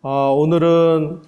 오늘은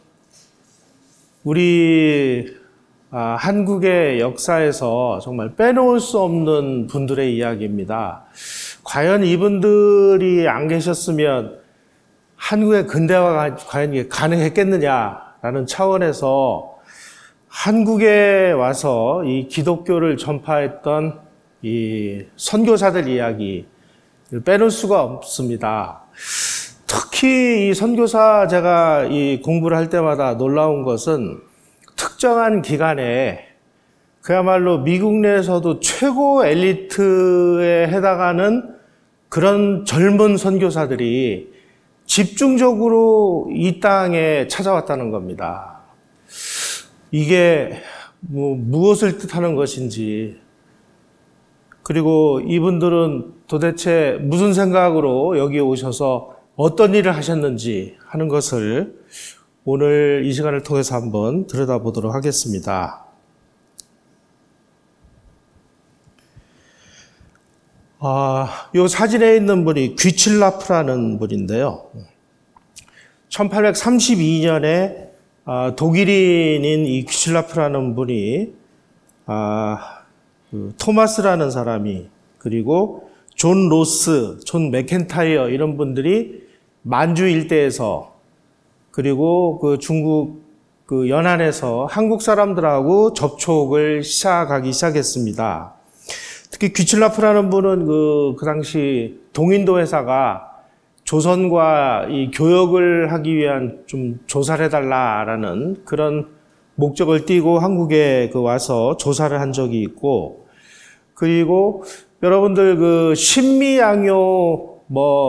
우리 한국의 역사에서 정말 빼놓을 수 없는 분들의 이야기입니다. 과연 이분들이 안 계셨으면 한국의 근대화가 과연 이게 가능했겠느냐라는 차원에서 한국에 와서 이 기독교를 전파했던 이 선교사들 이야기를 빼놓을 수가 없습니다. 특히 이 선교사 제가 이 공부를 할 때마다 놀라운 것은 특정한 기간에 그야말로 미국 내에서도 최고 엘리트에 해당하는 그런 젊은 선교사들이 집중적으로 이 땅에 찾아왔다는 겁니다. 이게 무엇을 뜻하는 것인지, 그리고 이분들은 도대체 무슨 생각으로 여기 오셔서 어떤 일을 하셨는지 하는 것을 오늘 이 시간을 통해서 한번 들여다보도록 하겠습니다. 이 사진에 있는 분이 귀칠라프라는 분인데요. 1832년에 독일인인 이 귀칠라프라는 분이 토마스라는 사람이, 그리고 존 로스, 존 맥켄타이어 이런 분들이 만주 일대에서, 그리고 그 중국 그 연안에서 한국 사람들하고 접촉을 시작하기 시작했습니다. 특히 귀칠라프라는 분은 그 당시 동인도 회사가 조선과 이 교역을 하기 위한 좀 조사를 해달라라는 그런 목적을 띠고 한국에 와서 조사를 한 적이 있고, 그리고 여러분들 그 신미양요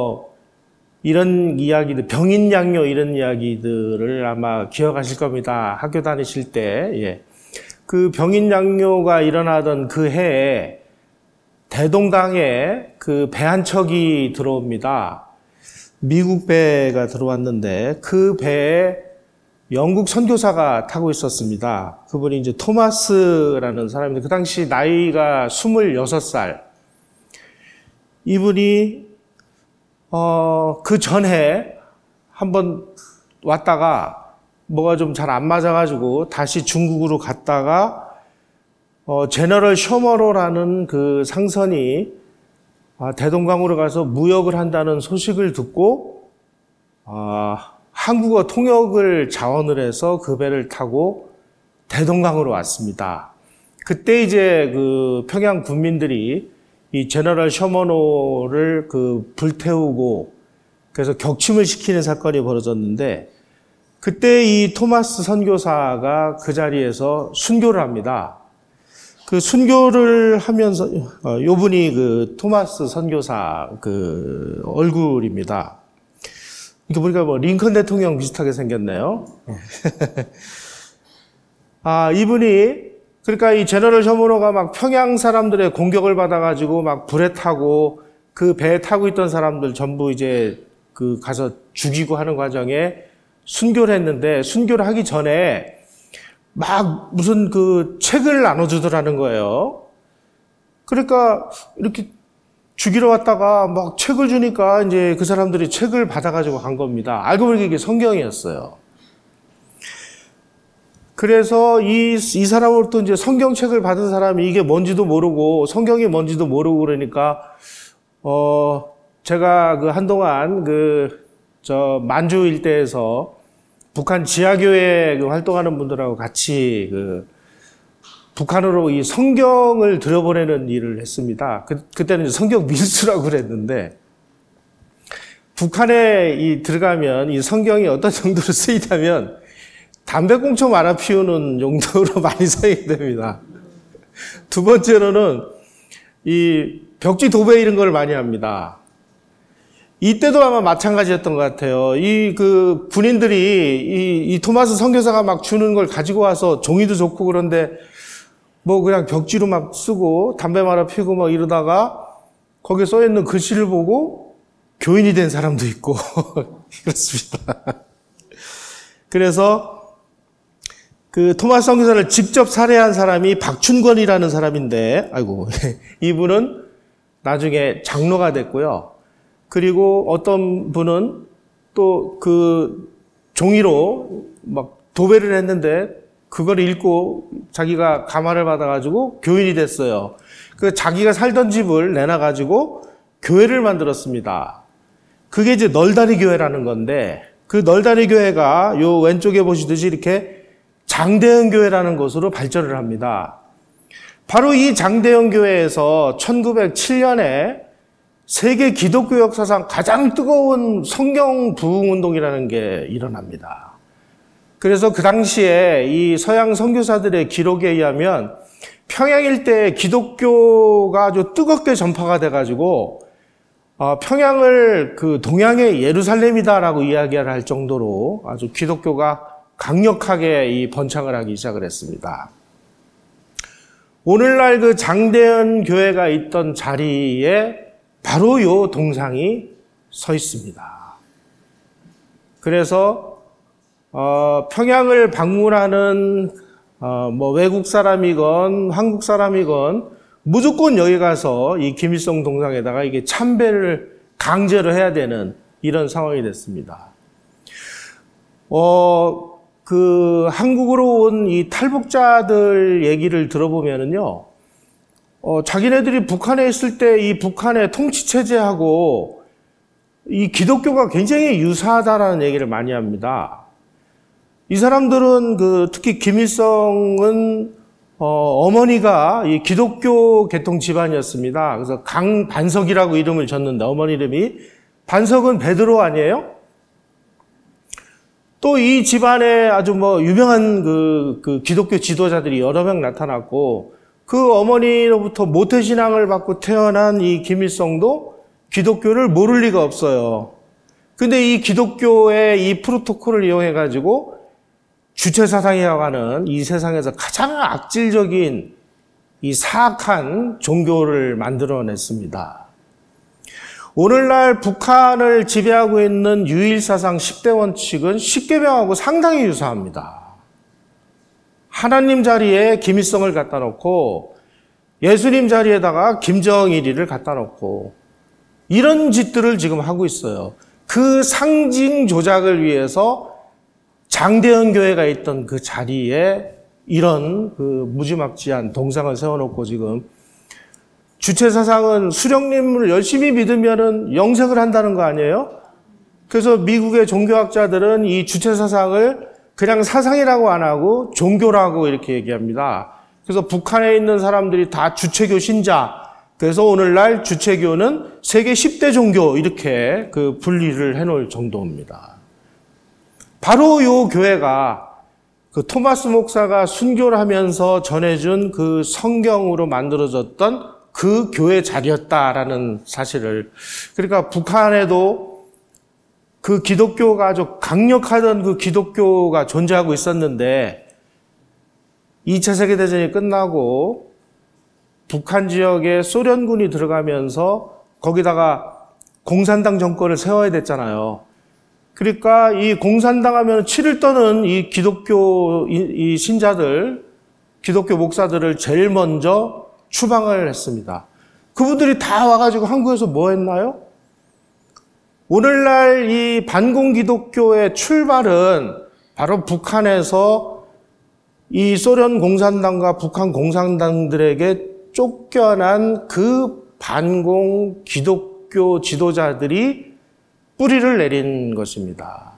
이런 이야기들, 병인양요 이런 이야기들을 아마 기억하실 겁니다. 학교 다니실 때. 그 병인양요가 일어나던 그 해에 대동강에 그 배 한 척이 들어옵니다. 미국 배가 들어왔는데 그 배에 영국 선교사가 타고 있었습니다. 그분이 이제 토마스라는 사람인데 그 당시 나이가 26살. 이분이 그 전에 한번 왔다가 뭐가 좀 잘 안 맞아가지고 다시 중국으로 갔다가 제너럴 쇼머로라는 그 상선이 대동강으로 가서 무역을 한다는 소식을 듣고 한국어 통역을 자원을 해서 그 배를 타고 대동강으로 왔습니다. 그때 이제 그 평양 군민들이 이 제너럴 쇼머노를 불태우고 그래서 격침을 시키는 사건이 벌어졌는데, 그때 이 토마스 선교사가 그 자리에서 순교를 합니다. 그 순교를 하면서 요 분이 그 토마스 선교사 그 얼굴입니다. 이렇게 보니까 링컨 대통령 비슷하게 생겼네요. 이분이 그러니까 이 제너럴 쇼머노가 막 평양 사람들의 공격을 받아가지고 막 불에 타고 그 배에 타고 있던 사람들 전부 이제 가서 죽이고 하는 과정에 순교를 했는데, 순교를 하기 전에 막 무슨 책을 나눠주더라는 거예요. 그러니까 이렇게 죽이러 왔다가 막 책을 주니까 이제 그 사람들이 책을 받아가지고 간 겁니다. 알고 보니까 이게 성경이었어요. 그래서 이 사람으로부터 이제 성경책을 받은 사람이 이게 뭔지도 모르고 성경이 뭔지도 모르고 그러니까 제가 한동안 만주 일대에서 북한 지하교회 활동하는 분들하고 같이 북한으로 이 성경을 들여보내는 일을 했습니다. 그때는 이제 성경 밀수라고 그랬는데, 북한에 들어가면 이 성경이 어떤 정도로 쓰이냐면 담배꽁초 말아 피우는 용도로 많이 사용이 됩니다. 두 번째로는 이 벽지 도배 이런 걸 많이 합니다. 이때도 아마 마찬가지였던 것 같아요. 군인들이 이 토마스 선교사가 막 주는 걸 가지고 와서 종이도 좋고 그런데 그냥 벽지로 막 쓰고 담배 말아 피우고 막 이러다가 거기에 써 있는 글씨를 보고 교인이 된 사람도 있고 그렇습니다. 그래서 그 토마스 선교사를 직접 살해한 사람이 박춘권이라는 사람인데, 이분은 나중에 장로가 됐고요. 그리고 어떤 분은 또 종이로 막 도배를 했는데 그걸 읽고 자기가 감화를 받아가지고 교인이 됐어요. 그 자기가 살던 집을 내놔가지고 교회를 만들었습니다. 그게 이제 널다리 교회라는 건데 그 널다리 교회가 요 왼쪽에 보시듯이 이렇게 장대현 교회라는 곳으로 발전을 합니다. 바로 이 장대현 교회에서 1907년에 세계 기독교 역사상 가장 뜨거운 성경 부흥 운동이라는 게 일어납니다. 그래서 그 당시에 이 서양 선교사들의 기록에 의하면 평양 일대에 기독교가 아주 뜨겁게 전파가 돼가지고 평양을 그 동양의 예루살렘이다라고 이야기를 할 정도로 아주 기독교가 강력하게 이 번창을 하기 시작을 했습니다. 오늘날 그 장대현 교회가 있던 자리에 바로 요 동상이 서 있습니다. 그래서 평양을 방문하는 뭐 외국 사람이건 한국 사람이건 무조건 여기 가서 이 김일성 동상에다가 이게 참배를 강제로 해야 되는 이런 상황이 됐습니다. 그 한국으로 온 이 탈북자들 얘기를 들어보면은요, 자기네들이 북한에 있을 때 이 북한의 통치 체제하고 이 기독교가 굉장히 유사하다라는 얘기를 많이 합니다. 이 사람들은 특히 김일성은 어머니가 이 기독교 계통 집안이었습니다. 그래서 강반석이라고 이름을 졌는데 어머니 이름이 반석은 베드로 아니에요? 또 이 집안에 아주 유명한 그 기독교 지도자들이 여러 명 나타났고 그 어머니로부터 모태신앙을 받고 태어난 이 김일성도 기독교를 모를 리가 없어요. 근데 이 기독교의 이 프로토콜을 이용해가지고 주체사상이라고 하는 이 세상에서 가장 악질적인 이 사악한 종교를 만들어냈습니다. 오늘날 북한을 지배하고 있는 유일사상 10대 원칙은 10계명하고 상당히 유사합니다. 하나님 자리에 김일성을 갖다 놓고 예수님 자리에다가 김정일이를 갖다 놓고 이런 짓들을 지금 하고 있어요. 그 상징 조작을 위해서 장대현 교회가 있던 그 자리에 이런 그 무지막지한 동상을 세워놓고 지금 주체사상은 수령님을 열심히 믿으면은 영생을 한다는 거 아니에요? 그래서 미국의 종교학자들은 이 주체사상을 그냥 사상이라고 안 하고 종교라고 이렇게 얘기합니다. 그래서 북한에 있는 사람들이 다 주체교 신자. 그래서 오늘날 주체교는 세계 10대 종교 이렇게 그 분리를 해놓을 정도입니다. 바로 요 교회가 그 토마스 목사가 순교를 하면서 전해준 그 성경으로 만들어졌던 그 교회 자리였다라는 사실을, 그러니까 북한에도 그 기독교가 아주 강력하던 그 기독교가 존재하고 있었는데 2차 세계대전이 끝나고 북한 지역에 소련군이 들어가면서 거기다가 공산당 정권을 세워야 됐잖아요. 그러니까 이 공산당 하면 치를 떠는 이 기독교 이 신자들, 기독교 목사들을 제일 먼저 추방을 했습니다. 그분들이 다 와가지고 한국에서 뭐 했나요? 오늘날 이 반공 기독교의 출발은 바로 북한에서 이 소련 공산당과 북한 공산당들에게 쫓겨난 그 반공 기독교 지도자들이 뿌리를 내린 것입니다.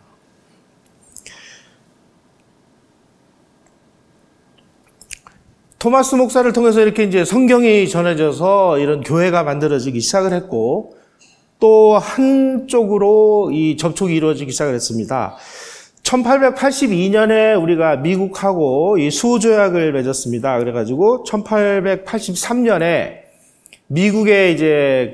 토마스 목사를 통해서 이렇게 이제 성경이 전해져서 이런 교회가 만들어지기 시작을 했고, 또 한쪽으로 이 접촉이 이루어지기 시작을 했습니다. 1882년에 우리가 미국하고 이 수호조약을 맺었습니다. 그래가지고 1883년에 미국에 이제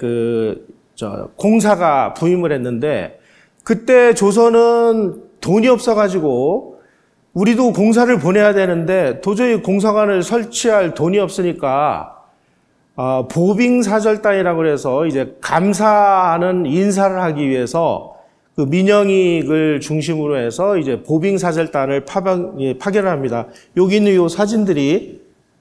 공사가 부임을 했는데, 그때 조선은 돈이 없어가지고 우리도 공사를 보내야 되는데 도저히 공사관을 설치할 돈이 없으니까 보빙사절단이라고 해서 이제 감사하는 인사를 하기 위해서 그 민영익을 중심으로 해서 이제 보빙사절단을 파견을 합니다. 여기 있는 이 사진들이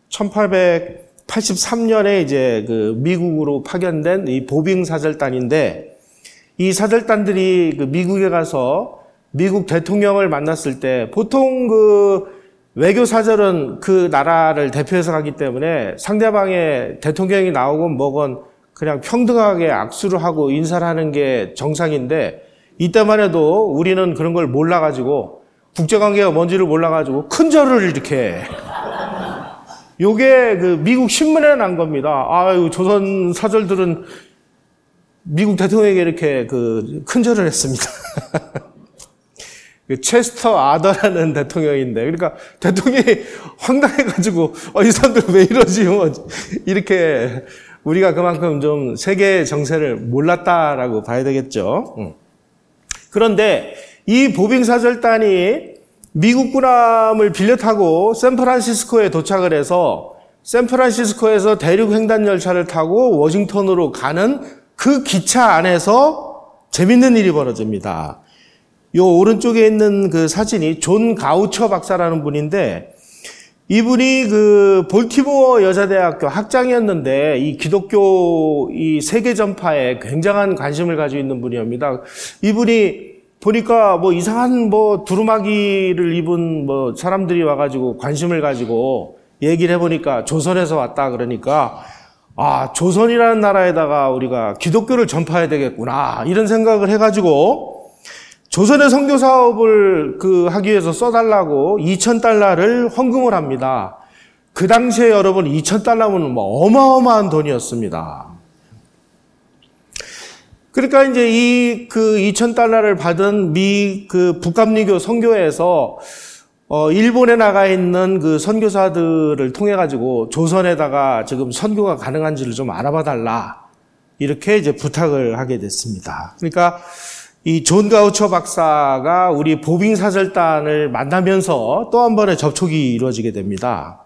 1883년에 이제 그 미국으로 파견된 이 보빙사절단인데, 이 사절단들이 그 미국에 가서 미국 대통령을 만났을 때 보통 그 외교사절은 그 나라를 대표해서 가기 때문에 상대방의 대통령이 나오건 뭐건 그냥 평등하게 악수를 하고 인사를 하는 게 정상인데 이때만 해도 우리는 그런 걸 몰라가지고 국제관계가 뭔지를 몰라가지고 큰 절을 이렇게 요게 그 미국 신문에 난 겁니다. 아유, 조선 사절들은 미국 대통령에게 이렇게 그 큰 절을 했습니다. 체스터 아더라는 대통령인데, 그러니까 대통령이 황당해가지고, 이 사람들 왜 이러지? 뭐 이렇게 우리가 그만큼 좀 세계 정세를 몰랐다라고 봐야 되겠죠. 그런데 이 보빙사절단이 미국 군함을 빌려 타고 샌프란시스코에 도착을 해서 샌프란시스코에서 대륙 횡단 열차를 타고 워싱턴으로 가는 그 기차 안에서 재밌는 일이 벌어집니다. 요 오른쪽에 있는 그 사진이 존 가우처 박사라는 분인데 이분이 그 볼티모어 여자대학교 학장이었는데 이 기독교 이 세계 전파에 굉장한 관심을 가지고 있는 분이옵니다. 이분이 보니까 뭐 이상한 뭐 두루마기를 입은 뭐 사람들이 와가지고 관심을 가지고 얘기를 해보니까 조선에서 왔다 그러니까 조선이라는 나라에다가 우리가 기독교를 전파해야 되겠구나 이런 생각을 해가지고 조선의 선교 사업을 하기 위해서 써달라고 $2,000를 헌금을 합니다. 그 당시에 여러분 $2,000면 뭐 어마어마한 돈이었습니다. 그러니까 이제 $2,000를 받은 북감리교 선교회에서 일본에 나가 있는 그 선교사들을 통해 가지고 조선에다가 지금 선교가 가능한지를 좀 알아봐 달라 이렇게 이제 부탁을 하게 됐습니다. 그러니까 이 존 가우처 박사가 우리 보빙사절단을 만나면서 또 한 번의 접촉이 이루어지게 됩니다.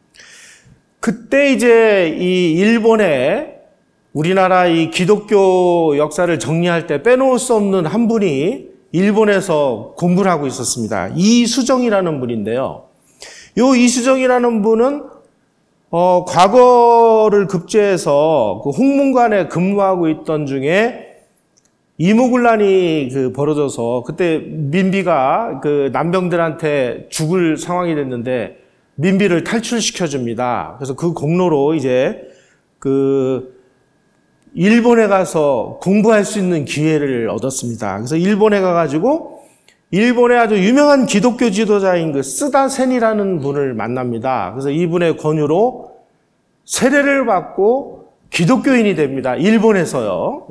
그때 이제 이 일본에 우리나라 이 기독교 역사를 정리할 때 빼놓을 수 없는 한 분이 일본에서 공부를 하고 있었습니다. 이수정이라는 분인데요. 요 이수정이라는 분은 과거를 급제해서 그 홍문관에 근무하고 있던 중에 이무군란이 벌어져서 그때 민비가 그 남병들한테 죽을 상황이 됐는데 민비를 탈출시켜 줍니다. 그래서 그 공로로 이제 일본에 가서 공부할 수 있는 기회를 얻었습니다. 그래서 일본에 가가지고 일본의 아주 유명한 기독교 지도자인 그 쓰다센이라는 분을 만납니다. 그래서 이분의 권유로 세례를 받고 기독교인이 됩니다. 일본에서요.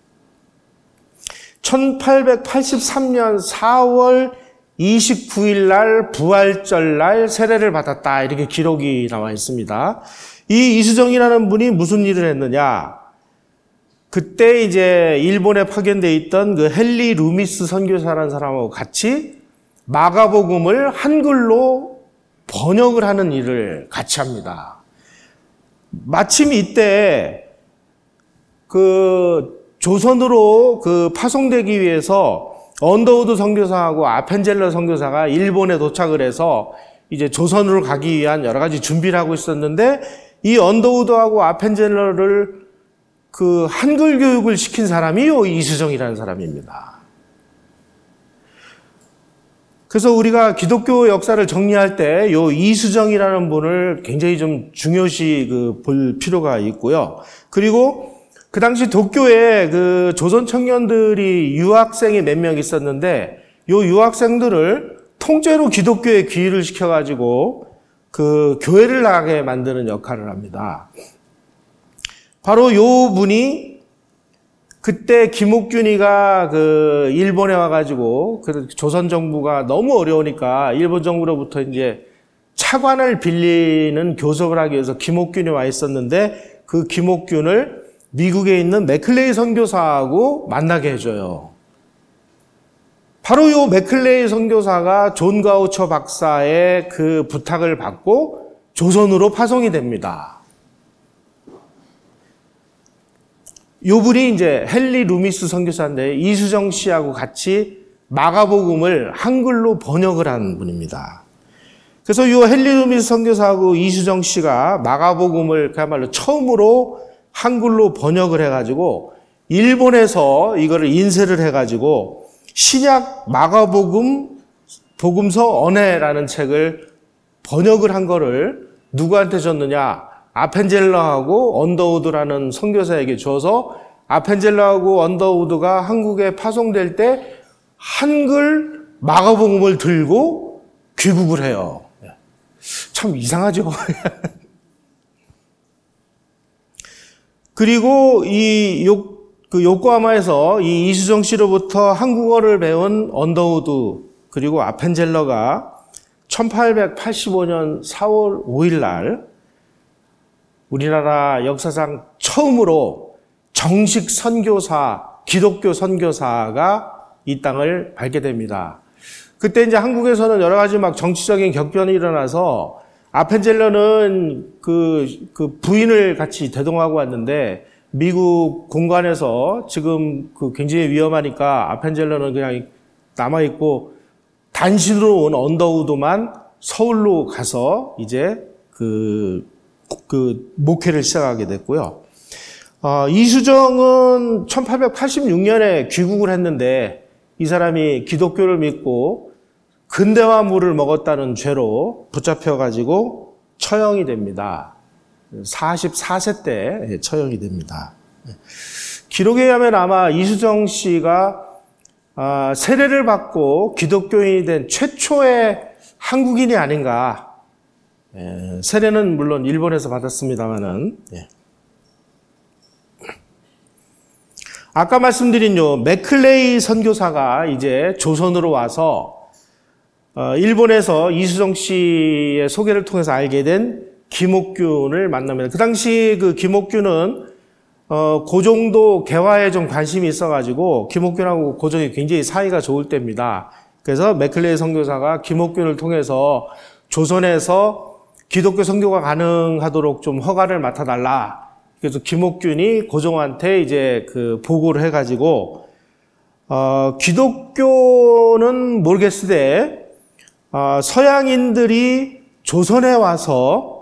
1883년 4월 29일 날 부활절 날 세례를 받았다 이렇게 기록이 나와 있습니다. 이 이수정이라는 분이 무슨 일을 했느냐? 그때 이제 일본에 파견되어 있던 그 헨리 루미스 선교사라는 사람하고 같이 마가복음을 한글로 번역을 하는 일을 같이 합니다. 마침 이때 조선으로 파송되기 위해서 언더우드 선교사하고 아펜젤러 선교사가 일본에 도착을 해서 이제 조선으로 가기 위한 여러 가지 준비를 하고 있었는데 이 언더우드하고 아펜젤러를 한글 교육을 시킨 사람이 이수정이라는 사람입니다. 그래서 우리가 기독교 역사를 정리할 때 이수정이라는 분을 굉장히 좀 중요시 볼 필요가 있고요. 그리고 그 당시 도쿄에 조선 청년들이 유학생이 몇 명 있었는데 유학생들을 통째로 기독교에 귀의를 시켜가지고 교회를 나가게 만드는 역할을 합니다. 바로 요 분이 그때 김옥균이가 일본에 와가지고 조선 정부가 너무 어려우니까 일본 정부로부터 이제 차관을 빌리는 교섭을 하기 위해서 김옥균이 와 있었는데 그 김옥균을 미국에 있는 맥클레이 선교사하고 만나게 해줘요. 바로 요 맥클레이 선교사가 존 가우처 박사의 그 부탁을 받고 조선으로 파송이 됩니다. 요 분이 이제 헨리 루미스 선교사인데 이수정 씨하고 같이 마가복음을 한글로 번역을 한 분입니다. 그래서 요 헨리 루미스 선교사하고 이수정 씨가 마가복음을 그야말로 처음으로 한글로 번역을 해가지고 일본에서 이거를 인쇄를 해가지고 신약 마가복음 복음서 언해라는 책을 번역을 한 거를 누구한테 줬느냐? 아펜젤러하고 언더우드라는 선교사에게 줘서 아펜젤러하고 언더우드가 한국에 파송될 때 한글 마가복음을 들고 귀국을 해요. 참 이상하죠. 그리고 이 요코하마에서 이 이수정 씨로부터 한국어를 배운 언더우드 그리고 아펜젤러가 1885년 4월 5일 날 우리나라 역사상 처음으로 정식 선교사, 기독교 선교사가 이 땅을 밟게 됩니다. 그때 이제 한국에서는 여러 가지 막 정치적인 격변이 일어나서 아펜젤러는 그 부인을 같이 대동하고 왔는데 미국 공관에서 지금 굉장히 위험하니까 아펜젤러는 그냥 남아있고 단신으로 온 언더우드만 서울로 가서 이제 목회를 시작하게 됐고요. 이수정은 1886년에 귀국을 했는데 이 사람이 기독교를 믿고 근대화물을 먹었다는 죄로 붙잡혀가지고 처형이 됩니다. 44세 때 처형이 됩니다. 기록에 의하면 아마 이수정 씨가 세례를 받고 기독교인이 된 최초의 한국인이 아닌가. 세례는 물론 일본에서 받았습니다만은. 아까 말씀드린 맥클레이 선교사가 이제 조선으로 와서 일본에서 이수정 씨의 소개를 통해서 알게 된 김옥균을 만납니다. 그 당시 김옥균은 고종도 개화에 좀 관심이 있어가지고 김옥균하고 고종이 굉장히 사이가 좋을 때입니다. 그래서 맥클레이 선교사가 김옥균을 통해서 조선에서 기독교 선교가 가능하도록 좀 허가를 맡아달라. 그래서 김옥균이 고종한테 이제 보고를 해가지고 기독교는 모르겠으되 서양인들이 조선에 와서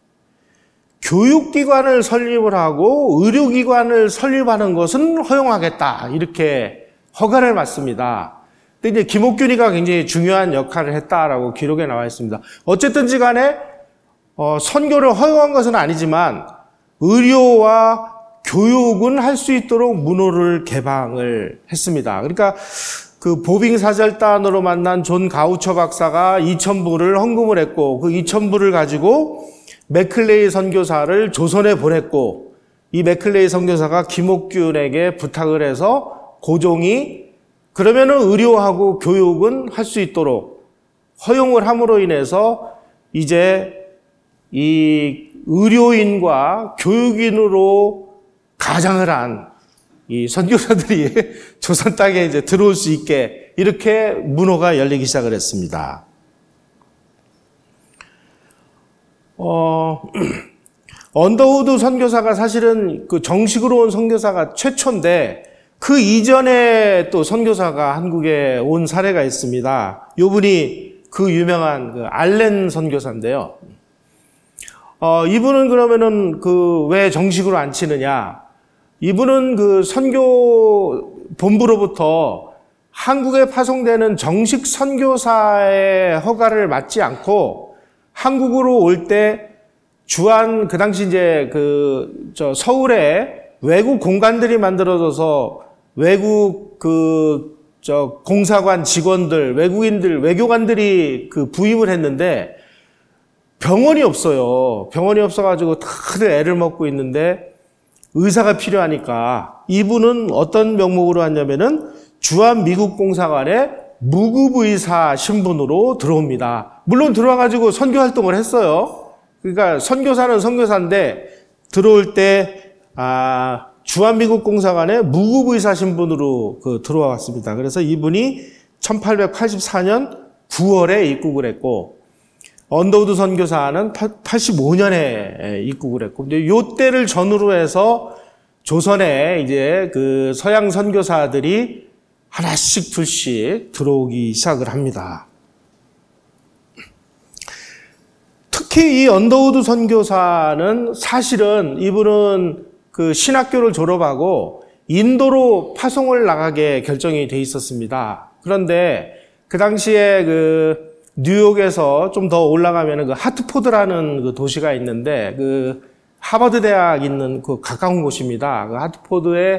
교육기관을 설립을 하고 의료기관을 설립하는 것은 허용하겠다. 이렇게 허가를 받습니다. 근데 이제 김옥균이가 굉장히 중요한 역할을 했다라고 기록에 나와 있습니다. 어쨌든지 간에 선교를 허용한 것은 아니지만 의료와 교육은 할 수 있도록 문호를 개방을 했습니다. 그러니까 보빙사절단으로 만난 존 가우처 박사가 2,000불을 헌금을 했고 그 2,000불을 가지고 맥클레이 선교사를 조선에 보냈고 이 맥클레이 선교사가 김옥균에게 부탁을 해서 고종이 그러면은 의료하고 교육은 할 수 있도록 허용을 함으로 인해서 이제 이 의료인과 교육인으로 가장을 한 이 선교사들이 조선 땅에 이제 들어올 수 있게 이렇게 문호가 열리기 시작을 했습니다. 언더우드 선교사가 사실은 정식으로 온 선교사가 최초인데 그 이전에 또 선교사가 한국에 온 사례가 있습니다. 요분이 유명한 알렌 선교사인데요. 이분은 그러면은 왜 정식으로 안 치느냐? 이분은 선교 본부로부터 한국에 파송되는 정식 선교사의 허가를 받지 않고 한국으로 올 때 주한 그 당시 이제 서울에 외국 공간들이 만들어져서 외국 공사관 직원들, 외국인들, 외교관들이 부임을 했는데 병원이 없어요. 병원이 없어가지고 다들 애를 먹고 있는데 의사가 필요하니까 이분은 어떤 명목으로 왔냐면은 주한 미국 공사관에 무급의사 신분으로 들어옵니다. 물론 들어와가지고 선교 활동을 했어요. 그러니까 선교사는 선교사인데 들어올 때 주한 미국 공사관에 무급의사 신분으로 들어와 왔습니다. 그래서 이분이 1884년 9월에 입국을 했고 언더우드 선교사는 85년에 입국을 했고, 근데 요 때를 전후로 해서 조선에 이제 서양 선교사들이 하나씩 둘씩 들어오기 시작을 합니다. 특히 이 언더우드 선교사는 사실은 이분은 신학교를 졸업하고 인도로 파송을 나가게 결정이 돼 있었습니다. 그런데 그 당시에 그 뉴욕에서 좀 더 올라가면은 그 하트포드라는 그 도시가 있는데 그 하버드 대학 있는 그 가까운 곳입니다. 그 하트포드에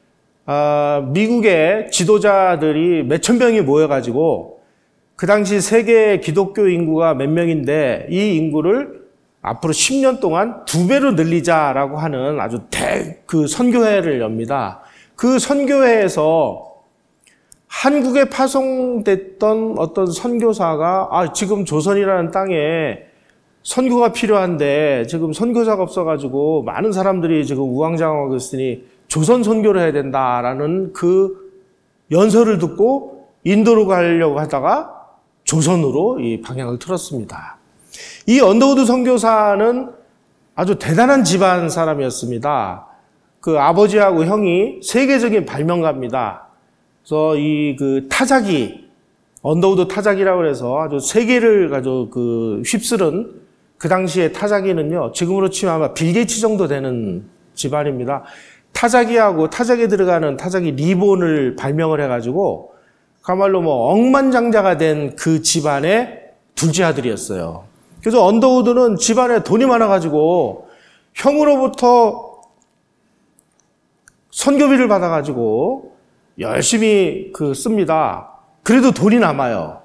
미국의 지도자들이 몇천 명이 모여가지고 그 당시 세계 기독교 인구가 몇 명인데 이 인구를 앞으로 10년 동안 2배로 늘리자라고 하는 아주 그 선교회를 엽니다. 그 선교회에서 한국에 파송됐던 어떤 선교사가 지금 조선이라는 땅에 선교가 필요한데 지금 선교사가 없어가지고 많은 사람들이 지금 우왕좌왕하고 있으니 조선 선교를 해야 된다라는 그 연설을 듣고 인도로 가려고 하다가 조선으로 이 방향을 틀었습니다. 이 언더우드 선교사는 아주 대단한 집안 사람이었습니다. 그 아버지하고 형이 세계적인 발명가입니다. 그래서 이 그 타자기, 언더우드 타자기라고 해서 아주 세계를 가지고 그 휩쓸은 그 당시에 타자기는요, 지금으로 치면 아마 빌 게이츠 정도 되는 집안입니다. 타자기하고 타자기에 들어가는 타자기 리본을 발명을 해가지고, 그야말로 뭐 억만장자가 된 그 집안의 둘째 아들이었어요. 그래서 언더우드는 집안에 돈이 많아가지고, 형으로부터 선교비를 받아가지고, 열심히 씁니다. 그래도 돈이 남아요.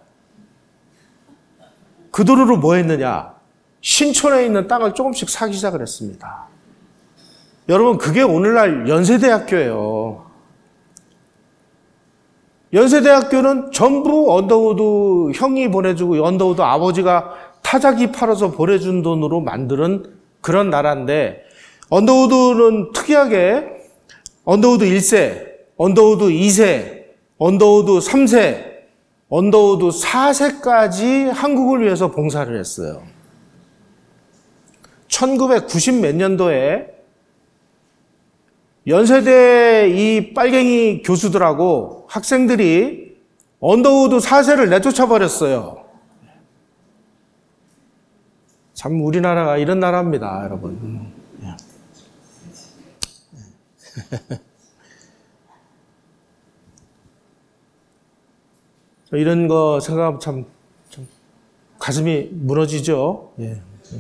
그 돈으로 뭐 했느냐? 신촌에 있는 땅을 조금씩 사기 시작을 했습니다. 여러분, 그게 오늘날 연세대학교예요. 연세대학교는 전부 언더우드 형이 보내주고 언더우드 아버지가 타자기 팔아서 보내준 돈으로 만드는 그런 나라인데, 언더우드는 특이하게 언더우드 1세, 언더우드 2세, 언더우드 3세, 언더우드 4세까지 한국을 위해서 봉사를 했어요. 1990 몇 년도에 연세대 이 빨갱이 교수들하고 학생들이 언더우드 4세를 내쫓아 버렸어요. 참 우리나라가 이런 나라입니다, 여러분. 이런 거 생각하면 참 가슴이 무너지죠. 예.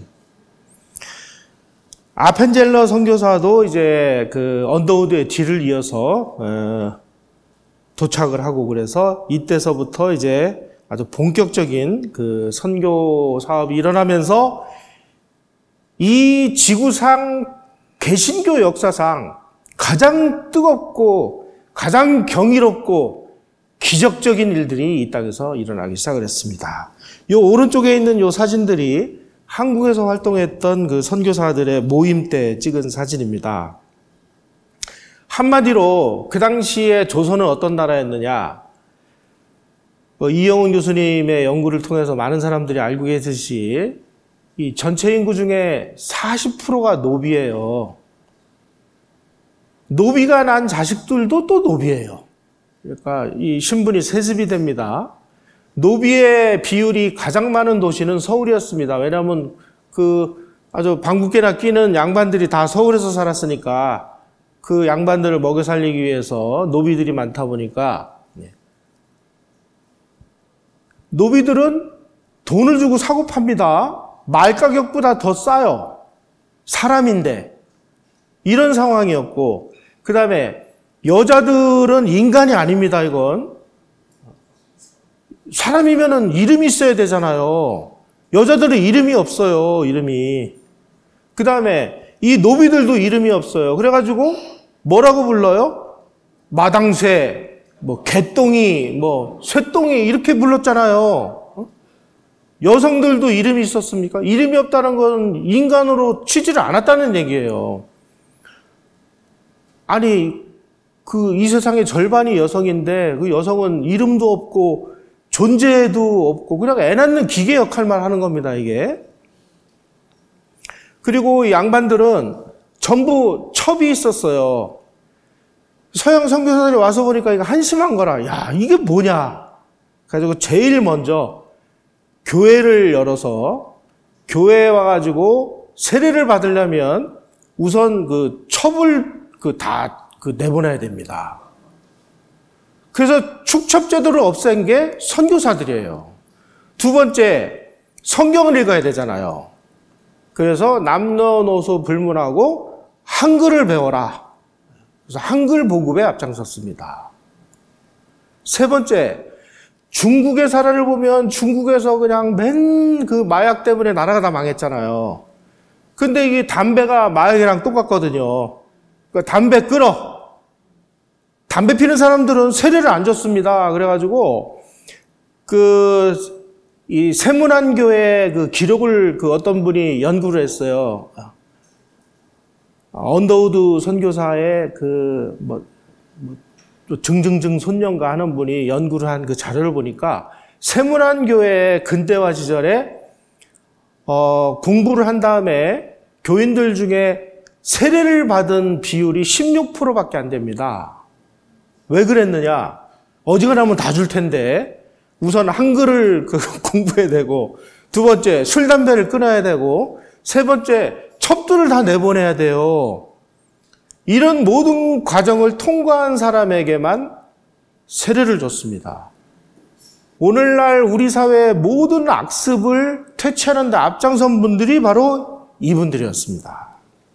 아펜젤러 선교사도 이제 그 언더우드의 뒤를 이어서 도착을 하고, 그래서 이때서부터 이제 아주 본격적인 그 선교 사업이 일어나면서 이 지구상 개신교 역사상 가장 뜨겁고 가장 경이롭고 기적적인 일들이 이 땅에서 일어나기 시작을 했습니다. 이 오른쪽에 있는 이 사진들이 한국에서 활동했던 그 선교사들의 모임 때 찍은 사진입니다. 한마디로 그 당시에 조선은 어떤 나라였느냐? 이영훈 교수님의 연구를 통해서 많은 사람들이 알고 계시듯이 이 전체 인구 중에 40%가 노비예요. 노비가 난 자식들도 또 노비예요. 그러니까 이 신분이 세습이 됩니다. 노비의 비율이 가장 많은 도시는 서울이었습니다. 왜냐하면 그 아주 방귀깨나 끼는 양반들이 다 서울에서 살았으니까 그 양반들을 먹여 살리기 위해서 노비들이 많다 보니까 노비들은 돈을 주고 사고 팝니다. 말 가격보다 더 싸요. 사람인데. 이런 상황이었고, 그 다음에 여자들은 인간이 아닙니다, 이건. 사람이면은 이름이 있어야 되잖아요. 여자들은 이름이 없어요, 이름이. 그 다음에 이 노비들도 이름이 없어요. 그래가지고 뭐라고 불러요? 마당쇠, 뭐 개똥이, 뭐 쇠똥이 이렇게 불렀잖아요. 여성들도 이름이 있었습니까? 이름이 없다는 건 인간으로 치지를 않았다는 얘기예요. 아니, 이 세상의 절반이 여성인데 그 여성은 이름도 없고 존재도 없고 그냥 애 낳는 기계 역할만 하는 겁니다, 이게. 그리고 이 양반들은 전부 첩이 있었어요. 서양 선교사들이 와서 보니까 이거 한심한 거라. 야, 이게 뭐냐? 그래가지고 제일 먼저 교회를 열어서 교회에 와가지고 세례를 받으려면 우선 그 첩을 다 내보내야 됩니다. 그래서 축첩제도를 없앤 게 선교사들이에요. 두 번째, 성경을 읽어야 되잖아요. 그래서 남녀노소 불문하고 한글을 배워라. 그래서 한글 보급에 앞장섰습니다. 세 번째, 중국의 사례를 보면 중국에서 그냥 맨 그 마약 때문에 나라가 다 망했잖아요. 근데 이게 담배가 마약이랑 똑같거든요. 그러니까 담배 끊어. 담배 피는 사람들은 세례를 안 줬습니다. 그래가지고 이 세문안교회 그 기록을 어떤 분이 연구를 했어요. 언더우드 선교사의 증증증 손녀인가 하는 분이 연구를 한 그 자료를 보니까 세문안교회 근대화 시절에 공부를 한 다음에 교인들 중에 세례를 받은 비율이 16%밖에 안 됩니다. 왜 그랬느냐? 어지간하면 다 줄 텐데 우선 한글을 공부해야 되고, 두 번째 술 담배를 끊어야 되고, 세 번째 첩들을 다 내보내야 돼요. 이런 모든 과정을 통과한 사람에게만 세례를 줬습니다. 오늘날 우리 사회의 모든 악습을 퇴치하는 데 앞장선 분들이 바로 이분들이었습니다.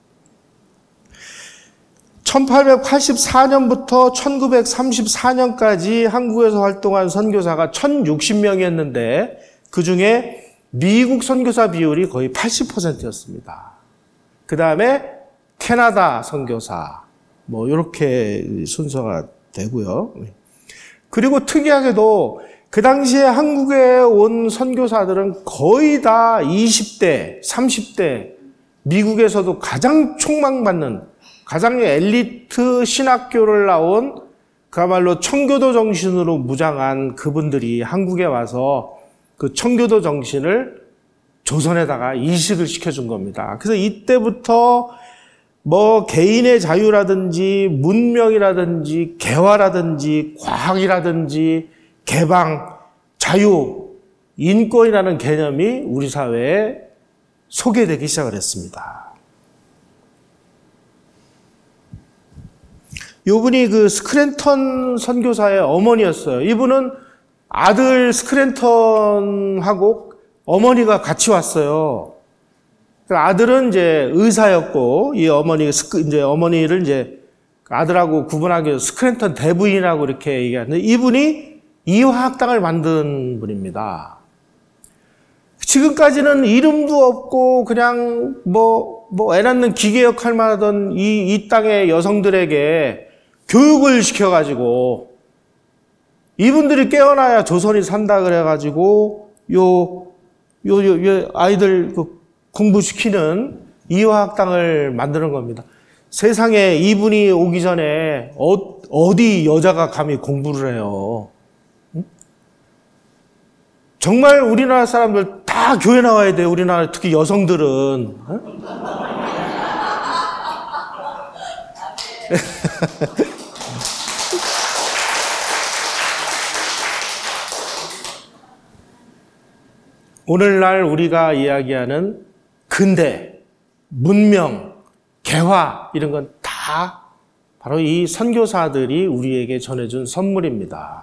1884년부터 1934년까지 한국에서 활동한 선교사가 1060명이었는데 그 중에 미국 선교사 비율이 거의 80%였습니다. 그 다음에 캐나다 선교사, 이렇게 순서가 되고요. 그리고 특이하게도 그 당시에 한국에 온 선교사들은 거의 다 20대, 30대, 미국에서도 가장 촉망받는, 가장 엘리트 신학교를 나온 그야말로 청교도 정신으로 무장한 그분들이 한국에 와서 그 청교도 정신을 조선에다가 이식을 시켜준 겁니다. 그래서 이때부터 개인의 자유라든지 문명이라든지 개화라든지 과학이라든지 개방, 자유, 인권이라는 개념이 우리 사회에 소개되기 시작을 했습니다. 이분이 그 스크랜턴 선교사의 어머니였어요. 이분은 아들 스크랜턴하고 어머니가 같이 왔어요. 아들은 이제 의사였고, 이 어머니를 이제 아들하고 구분하기 위해서 스크랜턴 대부인이라고 이렇게 얘기하는데, 이분이 이화학당을 만든 분입니다. 지금까지는 이름도 없고, 그냥 애 낳는 기계 역할만 하던 이 땅의 여성들에게 교육을 시켜가지고, 이분들이 깨어나야 조선이 산다 그래가지고, 아이들 공부시키는 이화학당을 만드는 겁니다. 세상에 이분이 오기 전에 어디 여자가 감히 공부를 해요? 응? 정말 우리나라 사람들 다 교회 나와야 돼요. 우리나라 특히 여성들은. 응? 오늘날 우리가 이야기하는 근대, 문명, 개화 이런 건 다 바로 이 선교사들이 우리에게 전해준 선물입니다.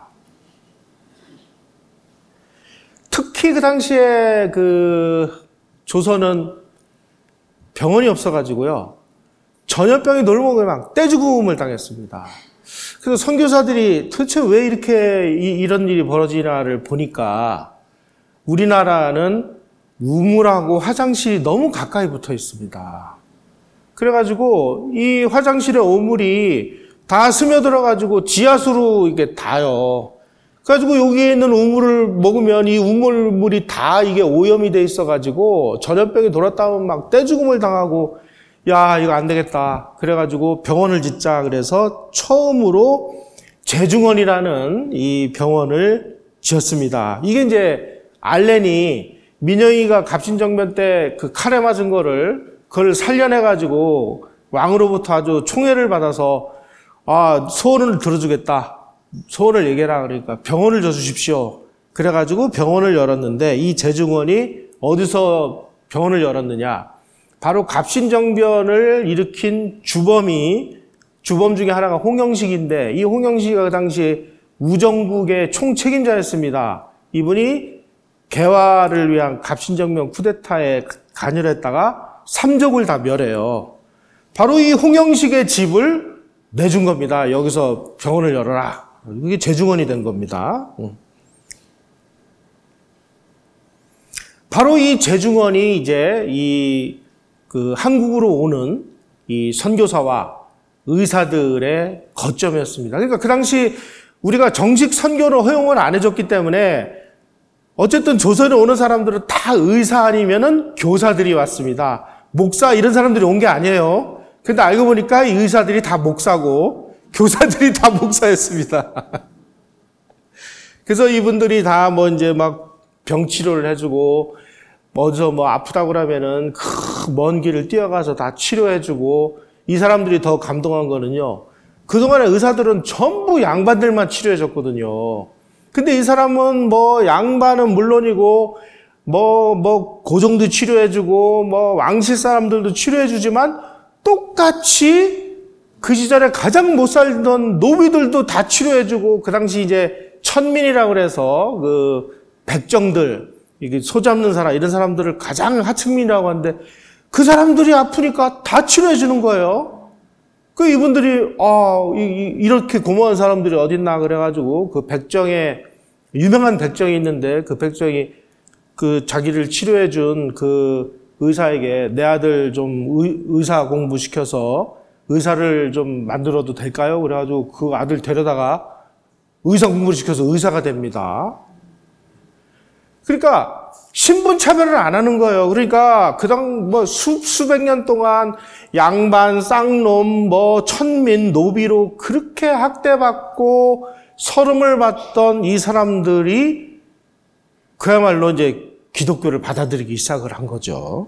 특히 그 당시에 조선은 병원이 없어가지고요. 전염병이 놀먹으면 막 떼죽음을 당했습니다. 그래서 선교사들이 도대체 왜 이렇게 이런 일이 벌어지나를 보니까 우리나라는 우물하고 화장실이 너무 가까이 붙어 있습니다. 그래가지고 이 화장실의 오물이 다 스며들어가지고 지하수로 이게 닿아요. 그래가지고 여기에 있는 우물을 먹으면 이 우물물이 다 이게 오염이 돼 있어가지고 전염병이 돌았다 하면 막 떼죽음을 당하고, 야, 이거 안 되겠다. 그래가지고 병원을 짓자. 그래서 처음으로 재중원이라는 이 병원을 지었습니다. 이게 이제 알렌이 민영이가 갑신정변 때 그 칼에 맞은 그걸 살려내가지고 왕으로부터 아주 총애를 받아서, 소원을 들어주겠다. 소원을 얘기해라. 그러니까 병원을 져주십시오. 그래가지고 병원을 열었는데, 이 재중원이 어디서 병원을 열었느냐. 바로 갑신정변을 일으킨 주범 중에 하나가 홍영식인데, 이 홍영식이 그 당시 우정국의 총책임자였습니다. 이분이 개화를 위한 갑신정명 쿠데타에 간여했다가 삼족을 다 멸해요. 바로 이 홍영식의 집을 내준 겁니다. 여기서 병원을 열어라. 이게 재중원이 된 겁니다. 바로 이 재중원이 이제 한국으로 오는 이 선교사와 의사들의 거점이었습니다. 그러니까 그 당시 우리가 정식 선교로 허용을 안 해줬기 때문에 어쨌든 조선에 오는 사람들은 다 의사 아니면은 교사들이 왔습니다. 목사 이런 사람들이 온 게 아니에요. 근데 알고 보니까 이 의사들이 다 목사고 교사들이 다 목사였습니다. 그래서 이분들이 다 뭐 이제 막 병 치료를 해주고 어디서 뭐 아프다고 그러면은 먼 길을 뛰어가서 다 치료해주고 이 사람들이 더 감동한 거는요. 그동안에 의사들은 전부 양반들만 치료해줬거든요. 근데 이 사람은 뭐 양반은 물론이고 뭐 고종도 치료해주고 뭐 왕실 사람들도 치료해주지만 똑같이 그 시절에 가장 못 살던 노비들도 다 치료해주고 그 당시 이제 천민이라고 그래서 그 백정들 이게 소 잡는 사람 이런 사람들을 가장 하층민이라고 하는데 그 사람들이 아프니까 다 치료해 주는 거예요. 그 이분들이 이렇게 고마운 사람들이 어딨나 그래가지고 그 백정에 유명한 백정이 있는데 그 백정이 그 자기를 치료해 준 그 의사에게 내 아들 좀 의사 공부시켜서 의사를 좀 만들어도 될까요? 그래가지고 그 아들 데려다가 의사 공부를 시켜서 의사가 됩니다. 그러니까 신분 차별을 안 하는 거예요. 그러니까 그당 뭐 수백 년 동안 양반, 쌍놈, 뭐 천민, 노비로 그렇게 학대받고 서름을 받던 이 사람들이 그야말로 이제 기독교를 받아들이기 시작을 한 거죠.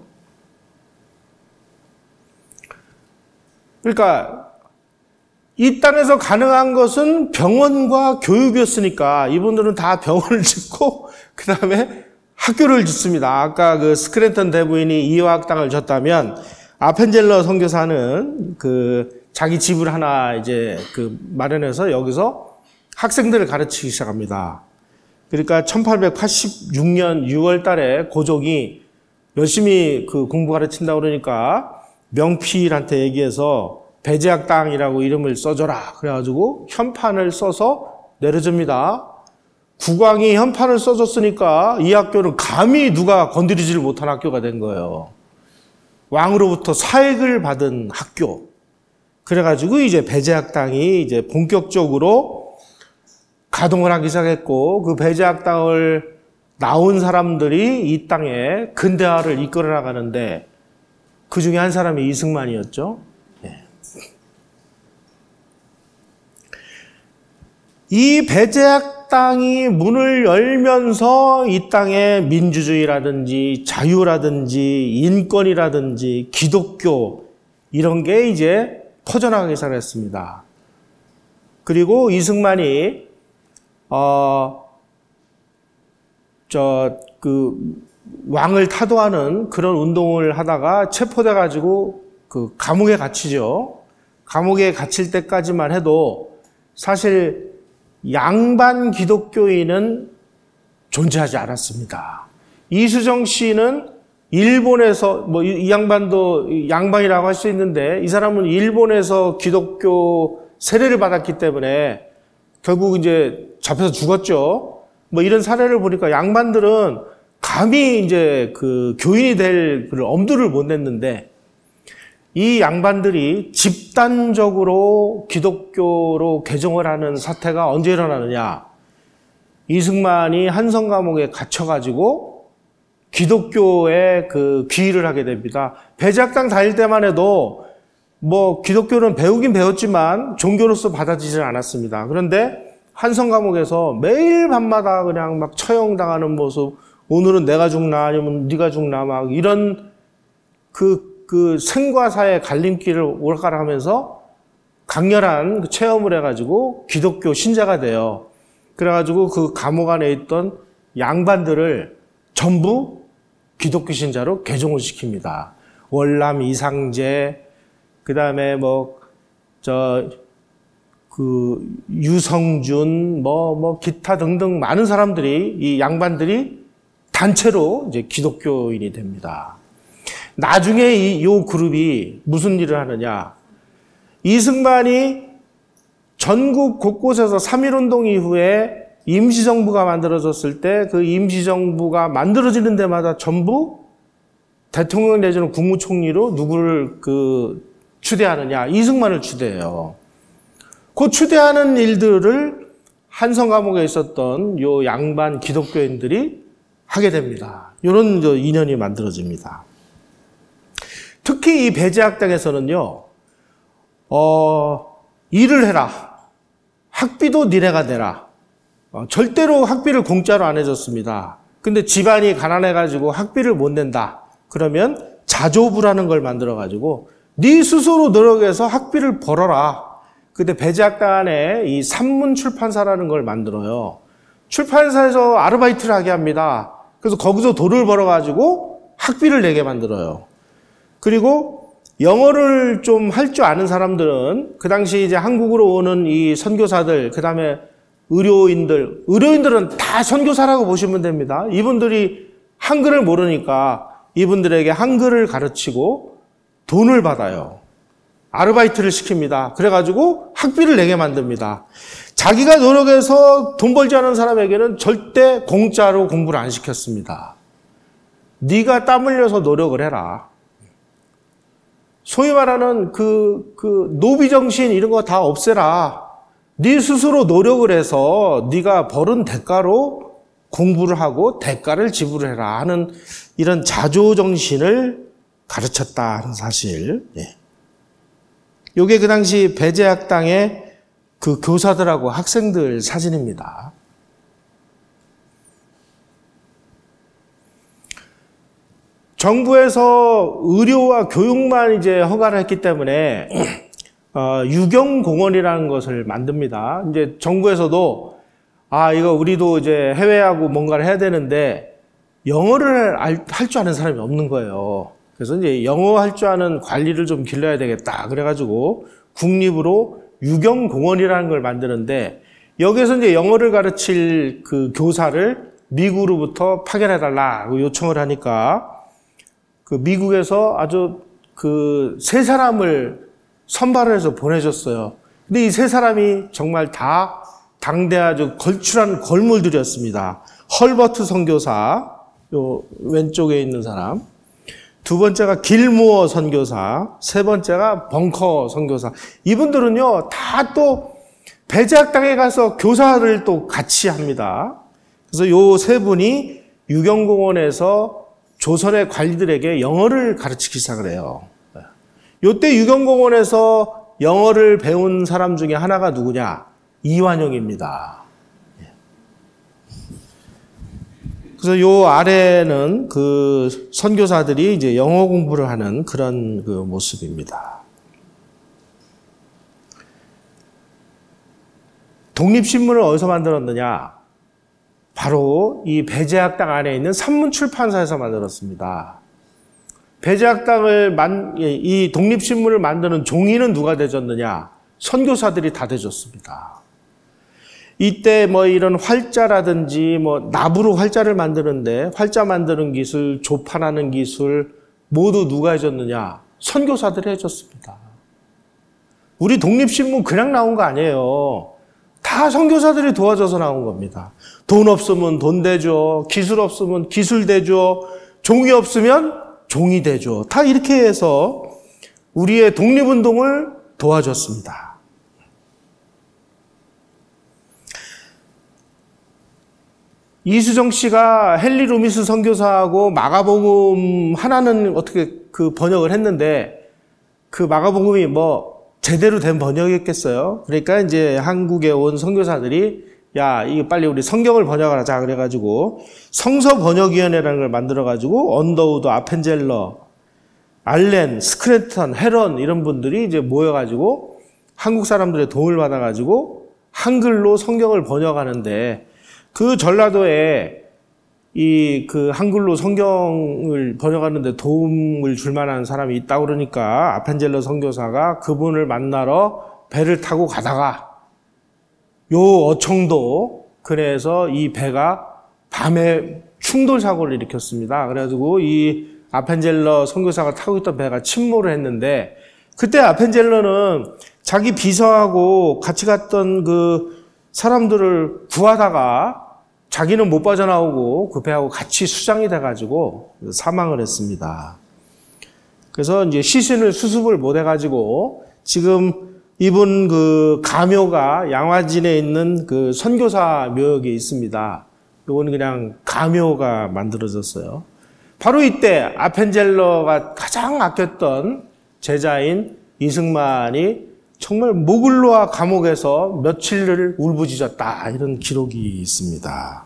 그러니까 이 땅에서 가능한 것은 병원과 교육이었으니까 이분들은 다 병원을 짓고 그 다음에 학교를 짓습니다. 아까 그 스크랜턴 대부인이 이화학당을 졌다면 아펜젤러 선교사는 그 자기 집을 하나 이제 그 마련해서 여기서 학생들을 가르치기 시작합니다. 그러니까 1886년 6월 달에 고종이 열심히 그 공부 가르친다고 그러니까 명필한테 얘기해서 배제학당이라고 이름을 써줘라. 그래가지고 현판을 써서 내려줍니다. 국왕이 현판을 써줬으니까 이 학교는 감히 누가 건드리지를 못한 학교가 된 거예요. 왕으로부터 사액을 받은 학교. 그래가지고 이제 배제학당이 이제 본격적으로 가동을 하기 시작했고 그 배제학당을 나온 사람들이 이 땅에 근대화를 이끌어 나가는데 그 중에 한 사람이 이승만이었죠. 이 배제학당이 문을 열면서 이 땅에 민주주의라든지 자유라든지 인권이라든지 기독교 이런 게 이제 퍼져나가기 시작했습니다. 그리고 이승만이 왕을 타도하는 그런 운동을 하다가 체포돼 가지고 그 감옥에 갇히죠. 감옥에 갇힐 때까지만 해도 사실 양반 기독교인은 존재하지 않았습니다. 이수정 씨는 일본에서 이 양반도 양반이라고 할 수 있는데 이 사람은 일본에서 기독교 세례를 받았기 때문에 결국 이제 잡혀서 죽었죠. 뭐 이런 사례를 보니까 양반들은 감히 이제 그 교인이 될 그런 엄두를 못 냈는데 이 양반들이 집단적으로 기독교로 개종을 하는 사태가 언제 일어나느냐. 이승만이 한성 감옥에 갇혀가지고 기독교에 그 귀의를 하게 됩니다. 배제학당 다닐 때만 해도 뭐 기독교는 배우긴 배웠지만 종교로서 받아들이지 않았습니다. 그런데 한성 감옥에서 매일 밤마다 그냥 막 처형당하는 모습, 오늘은 내가 죽나 아니면 네가 죽나 막 이런 그 생과 사의 갈림길을 오락가락하면서 강렬한 그 체험을 해가지고 기독교 신자가 돼요. 그래가지고 그 감옥 안에 있던 양반들을 전부 기독교 신자로 개종을 시킵니다. 월남 이상제, 그 다음에 유성준, 기타 등등 많은 사람들이, 이 양반들이 단체로 이제 기독교인이 됩니다. 나중에 요 그룹이 무슨 일을 하느냐. 이승만이 전국 곳곳에서 3.1운동 이후에 임시정부가 만들어졌을 때 그 임시정부가 만들어지는 데마다 전부 대통령 내지는 국무총리로 누구를 추대하느냐. 이승만을 추대해요. 그 추대하는 일들을 한성 감옥에 있었던 요 양반 기독교인들이 하게 됩니다. 이런 인연이 만들어집니다. 특히 이 배제학당에서는요, 일을 해라. 학비도 니네가 내라. 절대로 학비를 공짜로 안 해줬습니다. 근데 집안이 가난해가지고 학비를 못 낸다. 그러면 자조부라는 걸 만들어가지고 네 스스로 노력해서 학비를 벌어라. 그때 배제학당 안에 이 산문 출판사라는 걸 만들어요. 출판사에서 아르바이트를 하게 합니다. 그래서 거기서 돈을 벌어가지고 학비를 내게 만들어요. 그리고 영어를 좀 할 줄 아는 사람들은 그 당시 이제 한국으로 오는 이 선교사들, 그 다음에 의료인들은 다 선교사라고 보시면 됩니다. 이분들이 한글을 모르니까 이분들에게 한글을 가르치고 돈을 받아요. 아르바이트를 시킵니다. 그래가지고 학비를 내게 만듭니다. 자기가 노력해서 돈 벌지 않은 사람에게는 절대 공짜로 공부를 안 시켰습니다. 네가 땀 흘려서 노력을 해라. 소위 말하는 노비정신 이런 거 다 없애라. 네 스스로 노력을 해서 네가 벌은 대가로 공부를 하고 대가를 지불해라 하는 이런 자조정신을 가르쳤다는 사실. 이게 그 당시 배제학당의 그 교사들하고 학생들 사진입니다. 정부에서 의료와 교육만 이제 허가를 했기 때문에 유경공원이라는 것을 만듭니다. 이제 정부에서도 이거 우리도 이제 해외하고 뭔가를 해야 되는데 영어를 할 줄 아는 사람이 없는 거예요. 그래서 이제 영어 할 줄 아는 관리를 좀 길러야 되겠다. 그래가지고 국립으로 유경공원이라는 걸 만드는데 여기에서 이제 영어를 가르칠 그 교사를 미국으로부터 파견해달라고 요청을 하니까 그 미국에서 아주 세 사람을 선발을 해서 보내줬어요. 근데 이 세 사람이 정말 다 당대 아주 걸출한 걸물들이었습니다. 헐버트 선교사, 요 왼쪽에 있는 사람. 두 번째가 길무어 선교사, 세 번째가 벙커 선교사. 이분들은요, 다 또 배제학당에 가서 교사를 또 같이 합니다. 그래서 요 세 분이 유경공원에서 조선의 관리들에게 영어를 가르치기 시작을 해요. 요때 유경공원에서 영어를 배운 사람 중에 하나가 누구냐? 이완용입니다. 그래서 요 아래는 그 선교사들이 이제 영어 공부를 하는 그런 그 모습입니다. 독립신문을 어디서 만들었느냐? 바로 이 배제학당 안에 있는 산문출판사에서 만들었습니다. 이 독립신문을 만드는 종이는 누가 대줬느냐? 선교사들이 다 대줬습니다. 이때 이런 활자라든지 나부로 활자를 만드는데 활자 만드는 기술, 조판하는 기술 모두 누가 해줬느냐? 선교사들이 해줬습니다. 우리 독립신문 그냥 나온 거 아니에요. 다 선교사들이 도와줘서 나온 겁니다. 돈 없으면 돈 대줘, 기술 없으면 기술 대줘, 종이 없으면 종이 대줘. 다 이렇게 해서 우리의 독립운동을 도와줬습니다. 이수정 씨가 헨리 루미스 선교사하고 마가복음 하나는 어떻게 번역을 했는데 그 마가복음이 제대로 된 번역이었겠어요. 그러니까 이제 한국에 온 선교사들이 이거 빨리 우리 성경을 번역하자 그래가지고 성서 번역위원회라는 걸 만들어가지고 언더우드, 아펜젤러, 알렌, 스크래턴, 헤런 이런 분들이 이제 모여가지고 한국 사람들의 도움을 받아가지고 한글로 성경을 번역하는데 그 전라도에 한글로 성경을 번역하는데 도움을 줄 만한 사람이 있다고 그러니까 아펜젤러 선교사가 그분을 만나러 배를 타고 가다가 요 어청도 그래서 이 배가 밤에 충돌 사고를 일으켰습니다. 그래가지고 이 아펜젤러 선교사가 타고 있던 배가 침몰을 했는데, 그때 아펜젤러는 자기 비서하고 같이 갔던 그 사람들을 구하다가 자기는 못 빠져나오고 그 배하고 같이 수장이 돼가지고 사망을 했습니다. 그래서 이제 시신을 수습을 못 해가지고 지금 이분 그 가묘가 양화진에 있는 그 선교사 묘역에 있습니다. 이거는 그냥 가묘가 만들어졌어요. 바로 이때 아펜젤러가 가장 아꼈던 제자인 이승만이 정말 목을 놓아 감옥에서 며칠을 울부짖었다, 이런 기록이 있습니다.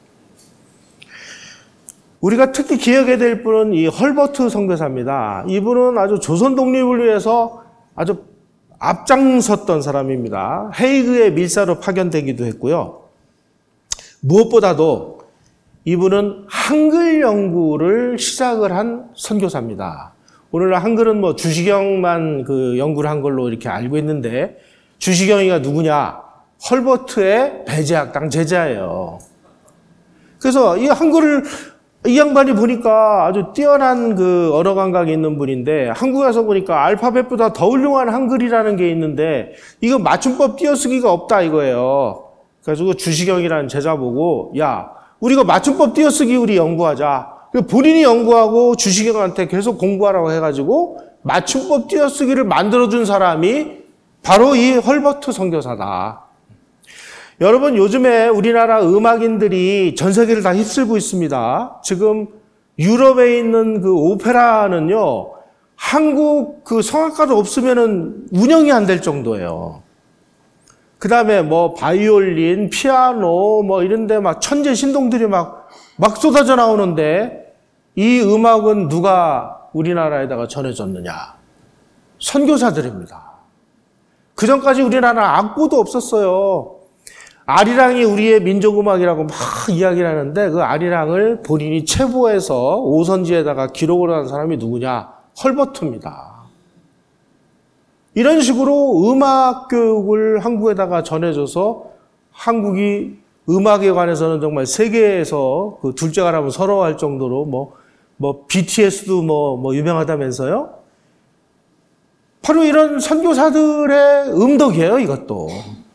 우리가 특히 기억해야 될 분은 이 헐버트 선교사입니다. 이분은 아주 조선 독립을 위해서 아주 앞장섰던 사람입니다. 헤이그의 밀사로 파견되기도 했고요. 무엇보다도 이분은 한글 연구를 시작을 한 선교사입니다. 오늘날 한글은 뭐 주시경만 그 연구를 한 걸로 이렇게 알고 있는데, 주시경이가 누구냐? 헐버트의 배제학당 제자예요. 그래서 이 한글을 이 양반이 보니까 아주 뛰어난 그 언어 감각이 있는 분인데, 한국에서 보니까 알파벳보다 더 훌륭한 한글이라는 게 있는데 이거 맞춤법 띄어쓰기가 없다 이거예요. 그래가지고 주시경이라는 제자 보고, 야, 우리가 맞춤법 띄어쓰기 우리 연구하자. 본인이 연구하고 주시경한테 계속 공부하라고 해가지고 맞춤법 띄어쓰기를 만들어준 사람이 바로 이 헐버트 선교사다. 여러분, 요즘에 우리나라 음악인들이 전 세계를 다 휩쓸고 있습니다. 지금 유럽에 있는 그 오페라는요, 한국 그 성악가도 없으면은 운영이 안 될 정도예요. 그 다음에 뭐 바이올린, 피아노 뭐 이런데 막 천재 신동들이 막 쏟아져 나오는데, 이 음악은 누가 우리나라에다가 전해줬느냐? 선교사들입니다. 그 전까지 우리나라는 악보도 없었어요. 아리랑이 우리의 민족음악이라고 막 이야기를 하는데, 그 아리랑을 본인이 체부해서 오선지에다가 기록을 한 사람이 누구냐? 헐버트입니다. 이런 식으로 음악 교육을 한국에다가 전해줘서 한국이 음악에 관해서는 정말 세계에서 그 둘째가라면 서러워할 정도로 뭐 BTS도 뭐 유명하다면서요? 바로 이런 선교사들의 음덕이에요, 이것도.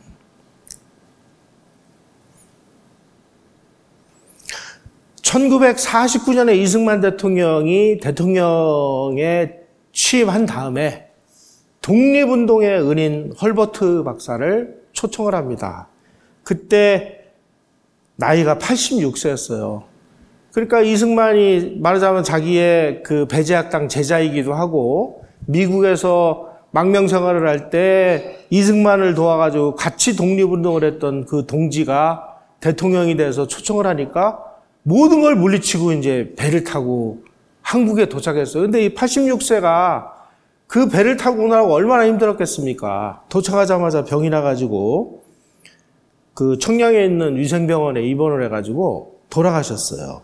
(1949년에) 이승만 대통령이 대통령에 취임한 다음에 독립운동의 은인 헐버트 박사를 초청을 합니다. 그때 나이가 86세였어요. 그러니까 이승만이 말하자면 자기의 그 배제학당 제자이기도 하고, 미국에서 망명생활을 할 때 이승만을 도와가지고 같이 독립운동을 했던 그 동지가 대통령이 돼서 초청을 하니까 모든 걸 물리치고 이제 배를 타고 한국에 도착했어요. 근데 이 86세가 그 배를 타고 오느라고 얼마나 힘들었겠습니까? 도착하자마자 병이 나가지고 그 청량에 있는 위생병원에 입원을 해가지고 돌아가셨어요.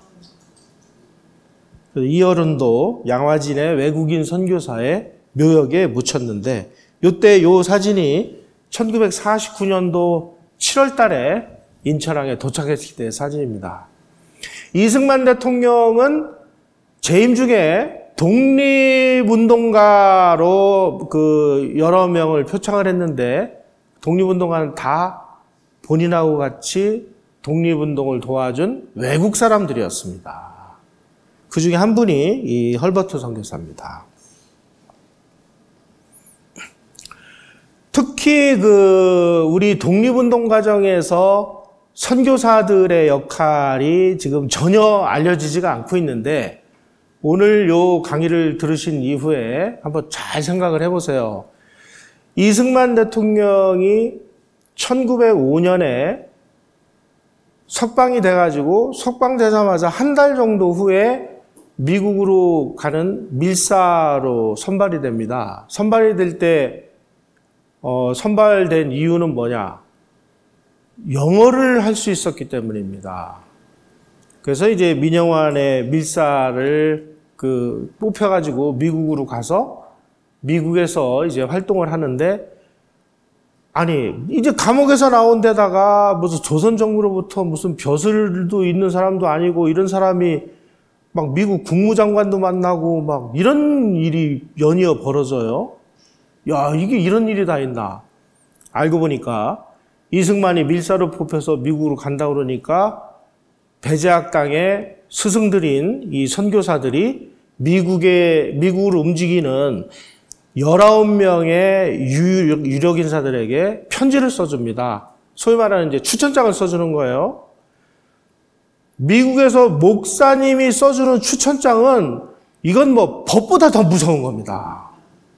이 어른도 양화진의 외국인 선교사의 묘역에 묻혔는데, 요때 요 사진이 1949년도 7월 달에 인천항에 도착했을 때의 사진입니다. 이승만 대통령은 재임 중에 독립운동가로 그 여러 명을 표창을 했는데, 독립운동가는 다 본인하고 같이 독립운동을 도와준 외국 사람들이었습니다. 그 중에 한 분이 이 헐버트 선교사입니다. 특히 그 우리 독립운동 과정에서 선교사들의 역할이 지금 전혀 알려지지가 않고 있는데, 오늘 요 강의를 들으신 이후에 한번 잘 생각을 해보세요. 이승만 대통령이 1905년에 석방이 돼가지고 석방되자마자 한 달 정도 후에 미국으로 가는 밀사로 선발이 됩니다. 선발이 될 때 선발된 이유는 뭐냐? 영어를 할 수 있었기 때문입니다. 그래서 이제 민영환의 밀사를 뽑혀가지고 미국으로 가서 미국에서 이제 활동을 하는데, 아니, 이제 감옥에서 나온 데다가 무슨 조선 정부로부터 무슨 벼슬도 있는 사람도 아니고 이런 사람이 막 미국 국무장관도 만나고 막 이런 일이 연이어 벌어져요. 야, 이게 이런 일이 다 있나. 알고 보니까 이승만이 밀사로 뽑혀서 미국으로 간다 그러니까 배제학당의 스승들인 이 선교사들이 미국으로 움직이는 19명의 유력 인사들에게 편지를 써줍니다. 소위 말하는 이제 추천장을 써주는 거예요. 미국에서 목사님이 써주는 추천장은 이건 뭐 법보다 더 무서운 겁니다.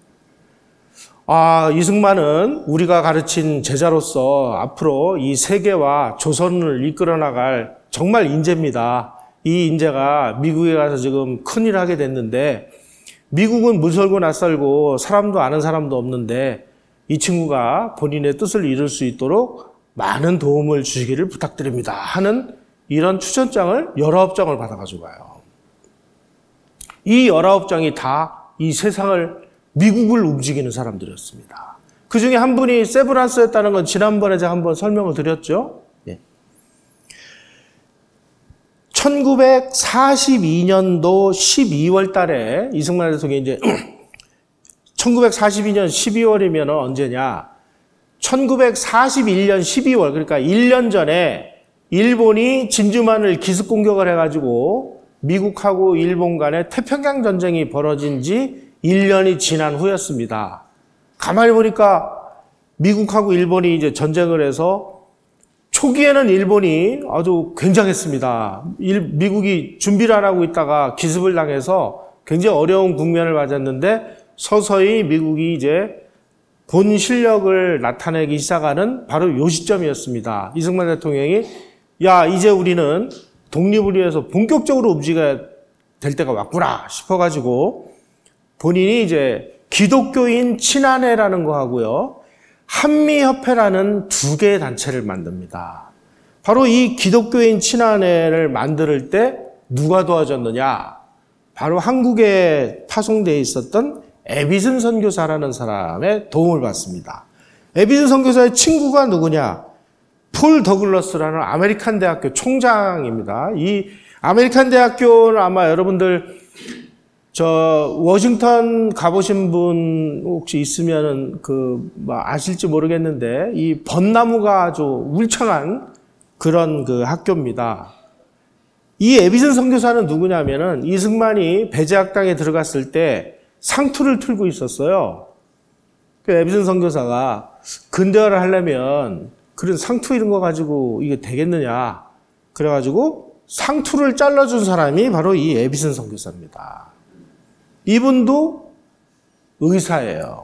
아, 이승만은 우리가 가르친 제자로서 앞으로 이 세계와 조선을 이끌어 나갈 정말 인재입니다. 이 인재가 미국에 가서 지금 큰일을 하게 됐는데 미국은 무설고 낯설고 사람도 아는 사람도 없는데 이 친구가 본인의 뜻을 이룰 수 있도록 많은 도움을 주시기를 부탁드립니다 하는 이런 추천장을 19장을 받아가지고 가요. 이 19장이 다 이 세상을 미국을 움직이는 사람들이었습니다. 그 중에 한 분이 세브란스였다는 건 지난번에 제가 한번 설명을 드렸죠. 1942년도 12월 달에 이승만 대통령이 이제 1942년 12월이면 언제냐? 1941년 12월, 그러니까 1년 전에 일본이 진주만을 기습 공격을 해가지고 미국하고 일본 간에 태평양 전쟁이 벌어진 지 1년이 지난 후였습니다. 가만히 보니까 미국하고 일본이 이제 전쟁을 해서 초기에는 일본이 아주 굉장했습니다. 미국이 준비를 안 하고 있다가 기습을 당해서 굉장히 어려운 국면을 맞았는데 서서히 미국이 이제 본 실력을 나타내기 시작하는 바로 요 시점이었습니다. 이승만 대통령이 야, 이제 우리는 독립을 위해서 본격적으로 움직여야 될 때가 왔구나 싶어가지고 본인이 이제 기독교인 친한회라는 거 하고요. 한미협회라는 두 개의 단체를 만듭니다. 바로 이 기독교인 친한회를 만들 때 누가 도와줬느냐? 바로 한국에 파송되어 있었던 에비슨 선교사라는 사람의 도움을 받습니다. 에비슨 선교사의 친구가 누구냐? 폴 더글러스라는 아메리칸 대학교 총장입니다. 이 아메리칸 대학교는 아마 여러분들 워싱턴 가보신 분 혹시 있으면은 아실지 모르겠는데 이 벚나무가 아주 울창한 그런 학교입니다. 이 에비슨 선교사는 누구냐면은 이승만이 배제학당에 들어갔을 때 상투를 틀고 있었어요. 그 에비슨 선교사가 근대화를 하려면 그런 상투 이런 거 가지고 이게 되겠느냐. 그래가지고 상투를 잘라준 사람이 바로 이 에비슨 선교사입니다. 이분도 의사예요.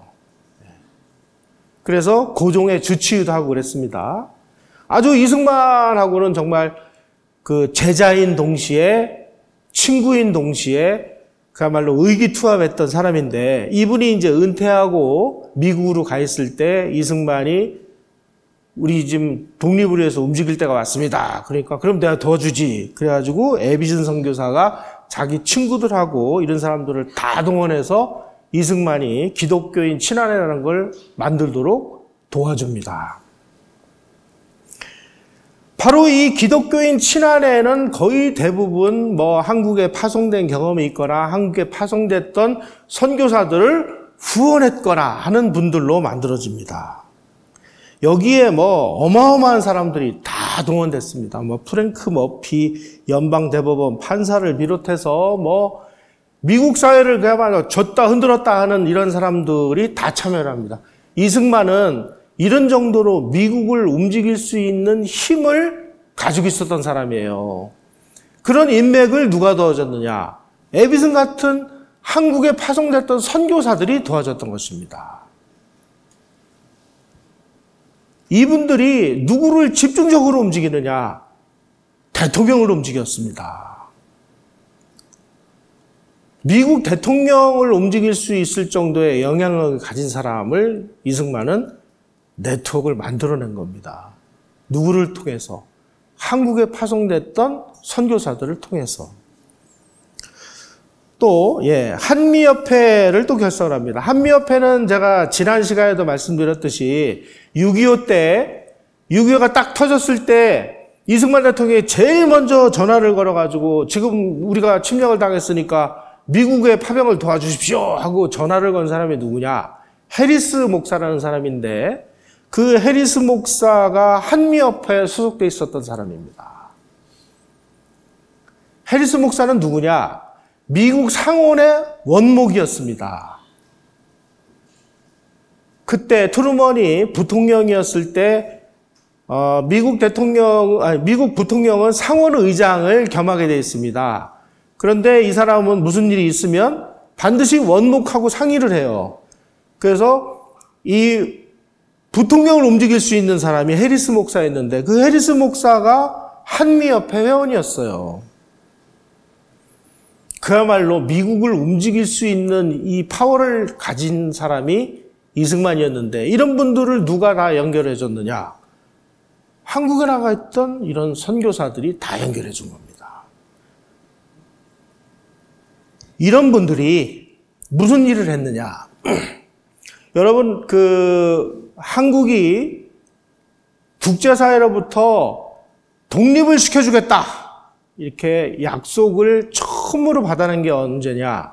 그래서 고종의 주치의도 하고 그랬습니다. 아주 이승만하고는 정말 제자인 동시에 친구인 동시에 그야말로 의기투합했던 사람인데 이분이 이제 은퇴하고 미국으로 가 있을 때 이승만이 우리 지금 독립을 위해서 움직일 때가 왔습니다. 그러니까 그럼 내가 도와주지. 그래가지고 에비슨 선교사가 자기 친구들하고 이런 사람들을 다 동원해서 이승만이 기독교인 친한회라는 걸 만들도록 도와줍니다. 바로 이 기독교인 친한회는 거의 대부분 한국에 파송된 경험이 있거나 한국에 파송됐던 선교사들을 후원했거나 하는 분들로 만들어집니다. 여기에 어마어마한 사람들이 다 동원됐습니다. 프랭크 머피, 연방대법원 판사를 비롯해서 미국 사회를 그야말로 줬다 흔들었다 하는 이런 사람들이 다 참여를 합니다. 이승만은 이런 정도로 미국을 움직일 수 있는 힘을 가지고 있었던 사람이에요. 그런 인맥을 누가 도와줬느냐? 에비슨 같은 한국에 파송됐던 선교사들이 도와줬던 것입니다. 이분들이 누구를 집중적으로 움직이느냐? 대통령을 움직였습니다. 미국 대통령을 움직일 수 있을 정도의 영향력을 가진 사람을 이승만은 네트워크를 만들어낸 겁니다. 누구를 통해서? 한국에 파송됐던 선교사들을 통해서. 또, 한미협회를 또 결성을 합니다. 한미협회는 제가 지난 시간에도 말씀드렸듯이 6.25 때, 6.25가 딱 터졌을 때 이승만 대통령이 제일 먼저 전화를 걸어가지고 지금 우리가 침략을 당했으니까 미국의 파병을 도와주십시오 하고 전화를 건 사람이 누구냐? 해리스 목사라는 사람인데 그 해리스 목사가 한미협회에 소속돼 있었던 사람입니다. 해리스 목사는 누구냐? 미국 상원의 원목이었습니다. 그때 트루먼이 부통령이었을 때 미국 부통령은 상원 의장을 겸하게 되어 있습니다. 그런데 이 사람은 무슨 일이 있으면 반드시 원목하고 상의를 해요. 그래서 이 부통령을 움직일 수 있는 사람이 해리스 목사였는데 그 해리스 목사가 한미협회 회원이었어요. 그야말로 미국을 움직일 수 있는 이 파워를 가진 사람이 이승만이었는데 이런 분들을 누가 다 연결해 줬느냐? 한국에 나가 있던 이런 선교사들이 다 연결해 준 겁니다. 이런 분들이 무슨 일을 했느냐? 여러분, 한국이 국제사회로부터 독립을 시켜주겠다. 이렇게 약속을 처음으로 받아낸 게 언제냐?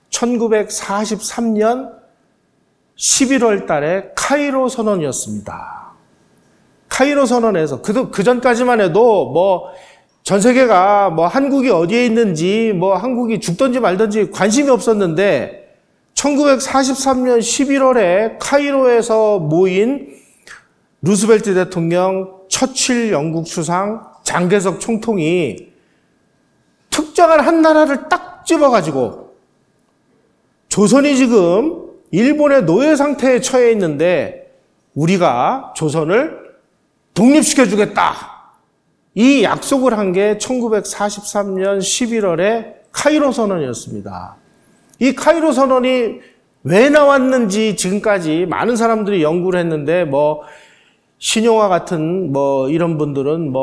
1943년 11월 달에 카이로 선언이었습니다. 카이로 선언에서 그 전까지만 해도 전 세계가 한국이 어디에 있는지 한국이 죽든지 말든지 관심이 없었는데 1943년 11월에 카이로에서 모인 루스벨트 대통령, 처칠 영국 수상, 장개석 총통이 특정한 한 나라를 딱 집어가지고 조선이 지금 일본의 노예 상태에 처해 있는데 우리가 조선을 독립시켜주겠다. 이 약속을 한 게 1943년 11월에 카이로 선언이었습니다. 이 카이로 선언이 왜 나왔는지 지금까지 많은 사람들이 연구를 했는데 신용화 같은 이런 분들은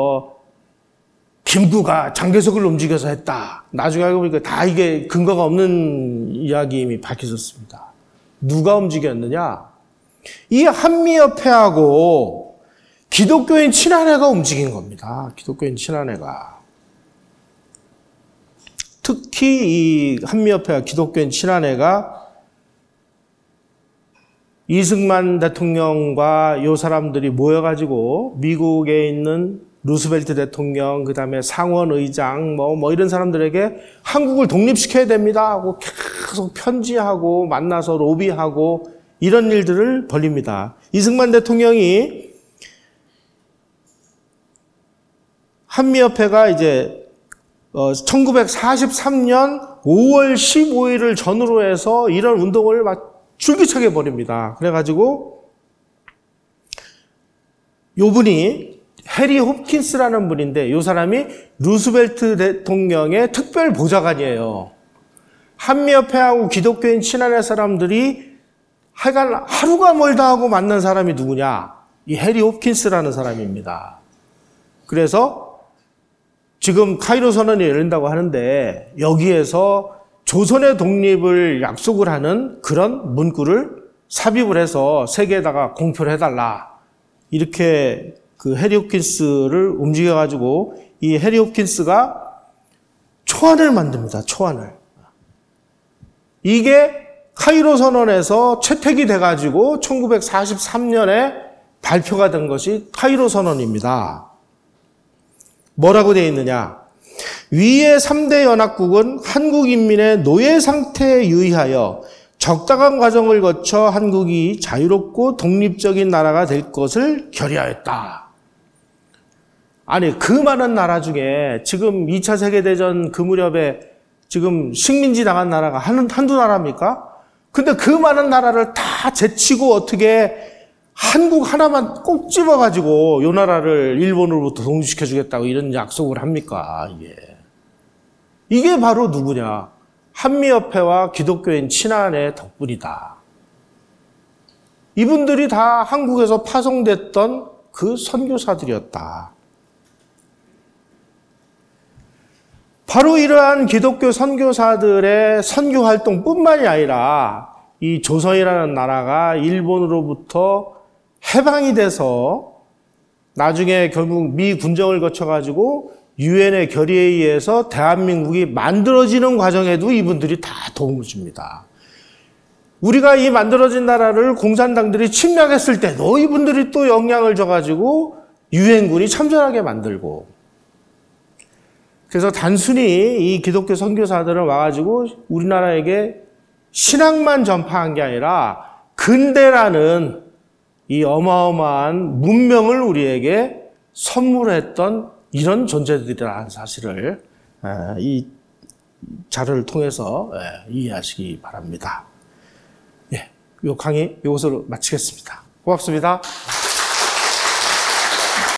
김구가 장개석을 움직여서 했다. 나중에 알고 보니까 다 이게 근거가 없는 이야기임이 밝혀졌습니다. 누가 움직였느냐? 이 한미협회하고 기독교인 친한회가 움직인 겁니다. 기독교인 친한회가. 특히 이 한미협회와 기독교인 친한회가 이승만 대통령과 이 사람들이 모여가지고 미국에 있는 루스벨트 대통령, 그 다음에 상원 의장, 이런 사람들에게 한국을 독립시켜야 됩니다 하고 계속 편지하고 만나서 로비하고 이런 일들을 벌립니다. 이승만 대통령이 한미협회가 이제 1943년 5월 15일을 전후로 해서 이런 운동을 막 줄기차게 벌입니다. 그래가지고 요 분이 해리 홉킨스라는 분인데 이 사람이 루스벨트 대통령의 특별 보좌관이에요. 한미협회하고 기독교인 친한회 사람들이 하여간 하루가 멀다 하고 만난 사람이 누구냐? 이 해리 홉킨스라는 사람입니다. 그래서 지금 카이로 선언이 열린다고 하는데 여기에서 조선의 독립을 약속을 하는 그런 문구를 삽입을 해서 세계에다가 공표를 해달라. 이렇게 그 해리 홉킨스를 움직여가지고 이 해리 홉킨스가 초안을 만듭니다. 초안을. 이게 카이로 선언에서 채택이 돼가지고 1943년에 발표가 된 것이 카이로 선언입니다. 뭐라고 되어 있느냐? 위의 3대 연합국은 한국 인민의 노예 상태에 유의하여 적당한 과정을 거쳐 한국이 자유롭고 독립적인 나라가 될 것을 결의하였다. 아니, 그 많은 나라 중에 지금 2차 세계대전 그 무렵에 지금 식민지 당한 나라가 한두 나라입니까? 근데 그 많은 나라를 다 제치고 어떻게 한국 하나만 꼭 집어가지고 이 나라를 일본으로부터 독립시켜주겠다고 이런 약속을 합니까? 이게 바로 누구냐? 한미협회와 기독교인 친한회 덕분이다. 이분들이 다 한국에서 파송됐던 그 선교사들이었다. 바로 이러한 기독교 선교사들의 선교 활동뿐만이 아니라 이 조선이라는 나라가 일본으로부터 해방이 돼서 나중에 결국 미 군정을 거쳐가지고 유엔의 결의에 의해서 대한민국이 만들어지는 과정에도 이분들이 다 도움을 줍니다. 우리가 이 만들어진 나라를 공산당들이 침략했을 때도 이분들이 또 영향을 줘가지고 유엔군이 참전하게 만들고, 그래서 단순히 이 기독교 선교사들은 와가지고 우리나라에게 신앙만 전파한 게 아니라 근대라는 이 어마어마한 문명을 우리에게 선물했던 이런 존재들이라는 사실을 이 자료를 통해서 이해하시기 바랍니다. 이 강의 이것으로 마치겠습니다. 고맙습니다.